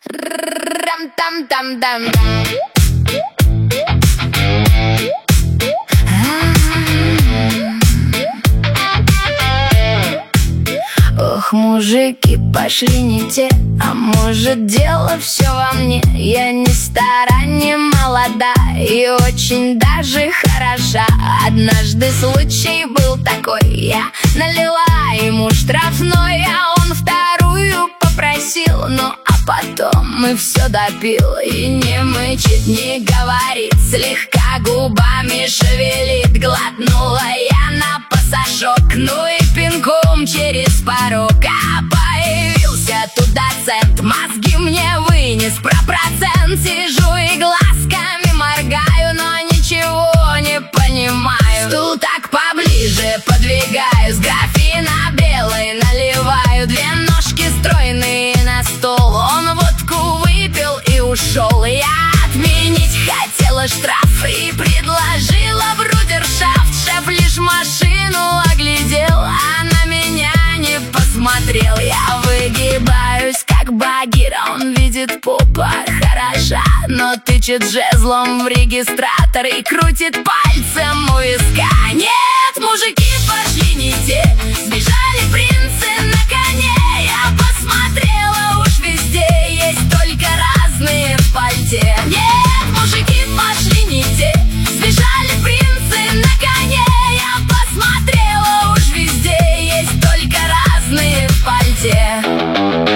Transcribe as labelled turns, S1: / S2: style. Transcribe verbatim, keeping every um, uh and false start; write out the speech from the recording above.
S1: Рам-там-там-там. Ох, мужики пошли не те, а может дело все во мне. Я не стара, не молода и очень даже хороша. Однажды случай был такой, я налила ему штрафной, а он вторую попросил. Ну а потом мы все допил и не мычит, не говорит, слегка губами шевелит. Глотнула я на пасашок, ну и пинком через порог. А появился тут доцент, мозги мне вынес про процент. Сижу и глазками моргаю, но ничего не понимаю. Стул так поближе подвигаю, с графина белой наливаю. Две ножки стройные на стол, он водку выпил и ушел. Я отменить хотела штраф и предложила брудершафт. Шеф лишь машину оглядел, а на меня не посмотрел. Я выгибаюсь как Багира, он видит попа хороша, но тычет жезлом в регистратор и крутит пальцем у виска. Нет, мужики пошли не те, сбежали принцы на коне. Я посмотрела, уж везде есть только разные в пальте. Нет, мужики пошли не те, сбежали принцы на коне. Я посмотрела, уж везде есть только разные в пальте.